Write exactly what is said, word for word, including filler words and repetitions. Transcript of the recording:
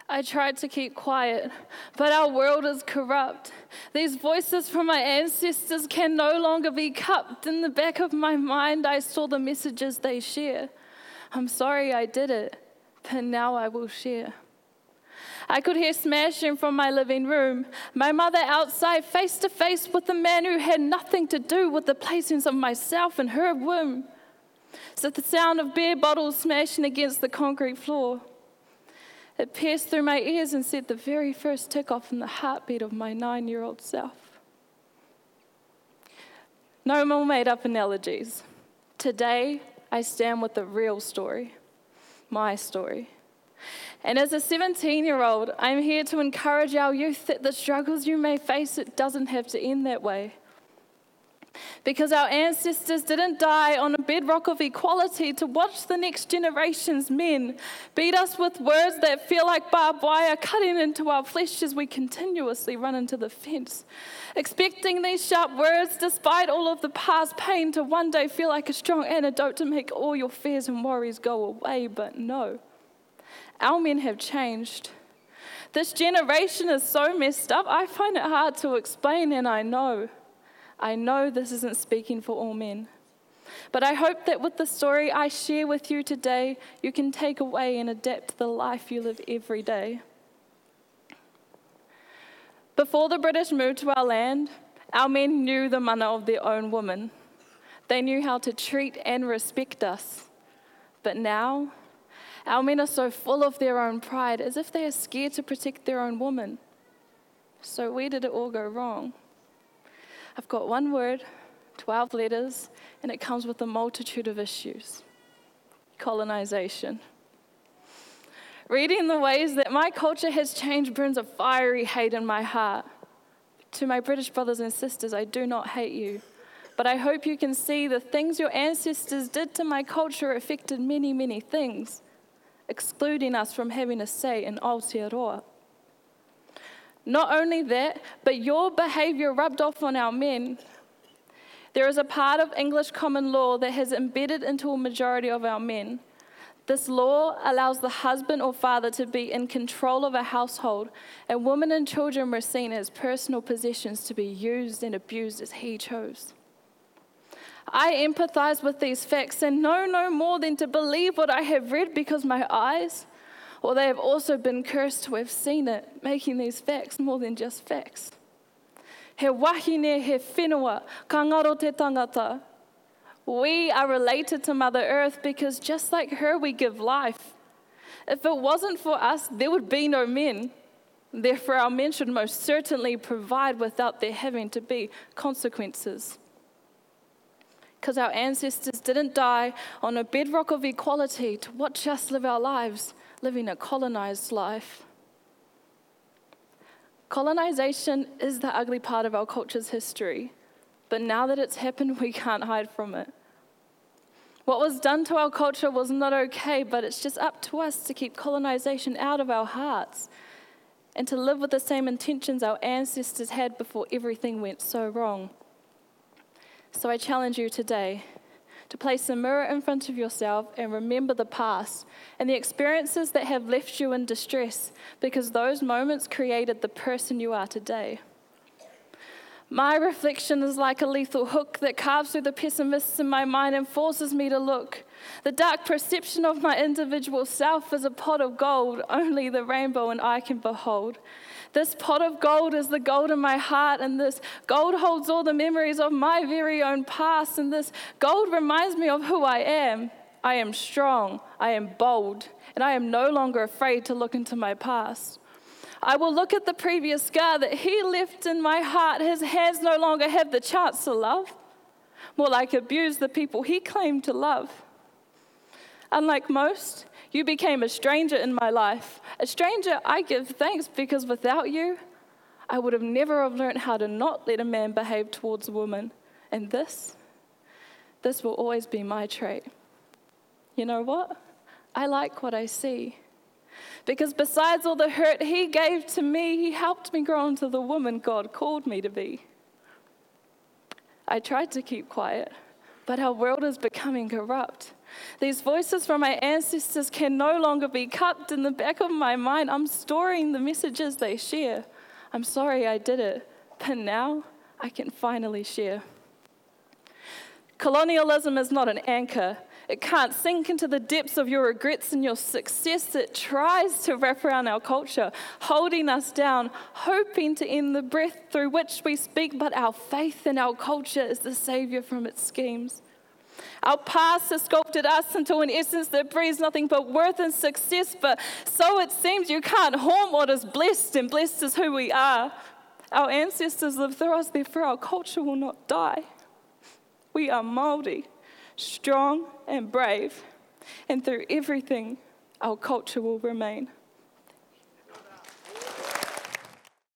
I tried to keep quiet, but our world is corrupt. These voices from my ancestors can no longer be cupped. In the back of my mind, I saw the messages they share. I'm sorry I did it, but now I will share. I could hear smashing from my living room, my mother outside face to face with a man who had nothing to do with the placings of myself in her womb. So the sound of beer bottles smashing against the concrete floor. It pierced through my ears and set the very first tick off in the heartbeat of my nine-year-old self. No more made-up analogies. Today, I stand with the real story, my story. And as a seventeen-year-old, I'm here to encourage our youth that the struggles you may face, it doesn't have to end that way. Because our ancestors didn't die on a bedrock of equality to watch the next generation's men beat us with words that feel like barbed wire cutting into our flesh as we continuously run into the fence. Expecting these sharp words, despite all of the past pain, to one day feel like a strong antidote to make all your fears and worries go away. But no, our men have changed. This generation is so messed up, I find it hard to explain, and I know. I know this isn't speaking for all men, but I hope that with the story I share with you today, you can take away and adapt to the life you live every day. Before the British moved to our land, our men knew the mana of their own women. They knew how to treat and respect us. But now, our men are so full of their own pride, as if they are scared to protect their own woman. So where did it all go wrong? I've got one word, twelve letters, and it comes with a multitude of issues. Colonization. Reading the ways that my culture has changed burns a fiery hate in my heart. To my British brothers and sisters, I do not hate you, but I hope you can see the things your ancestors did to my culture affected many, many things, excluding us from having a say in Aotearoa. Not only that, but your behavior rubbed off on our men. There is a part of English common law that has embedded into a majority of our men. This law allows the husband or father to be in control of a household, and women and children were seen as personal possessions to be used and abused as he chose. I empathize with these facts and know no more than to believe what I have read because my eyes, or they have also been cursed to have seen it, making these facts more than just facts. He wahine, he whenua, ka ngaro te tangata. We are related to Mother Earth because just like her, we give life. If it wasn't for us, there would be no men. Therefore, our men should most certainly provide without there having to be consequences. Because our ancestors didn't die on a bedrock of equality to watch us live our lives, living a colonized life. Colonization is the ugly part of our culture's history, but now that it's happened, we can't hide from it. What was done to our culture was not okay, but it's just up to us to keep colonization out of our hearts and to live with the same intentions our ancestors had before everything went so wrong. So I challenge you today to place a mirror in front of yourself and remember the past and the experiences that have left you in distress, because those moments created the person you are today. My reflection is like a lethal hook that carves through the pessimists in my mind and forces me to look. The dark perception of my individual self is a pot of gold, only the rainbow and I can behold. This pot of gold is the gold in my heart, and this gold holds all the memories of my very own past, and this gold reminds me of who I am. I am strong, I am bold, and I am no longer afraid to look into my past. I will look at the previous scar that he left in my heart. His hands no longer have the chance to love, more like abuse the people he claimed to love. Unlike most, you became a stranger in my life. A stranger, I give thanks, because without you, I would have never have learned how to not let a man behave towards a woman. And this, this will always be my trait. You know what? I like what I see. Because besides all the hurt he gave to me, he helped me grow into the woman God called me to be. I tried to keep quiet, but our world is becoming corrupt. These voices from my ancestors can no longer be cupped in the back of my mind. I'm storing the messages they share. I'm sorry I did it, but now I can finally share. Colonialism is not an anchor. It can't sink into the depths of your regrets and your success. It tries to wrap around our culture, holding us down, hoping to end the breath through which we speak, but our faith in our culture is the savior from its schemes. Our past has sculpted us into an essence that breathes nothing but worth and success, but so it seems you can't haunt what is blessed, and blessed is who we are. Our ancestors lived through us, therefore our culture will not die. We are Māori, strong and brave, and through everything, our culture will remain.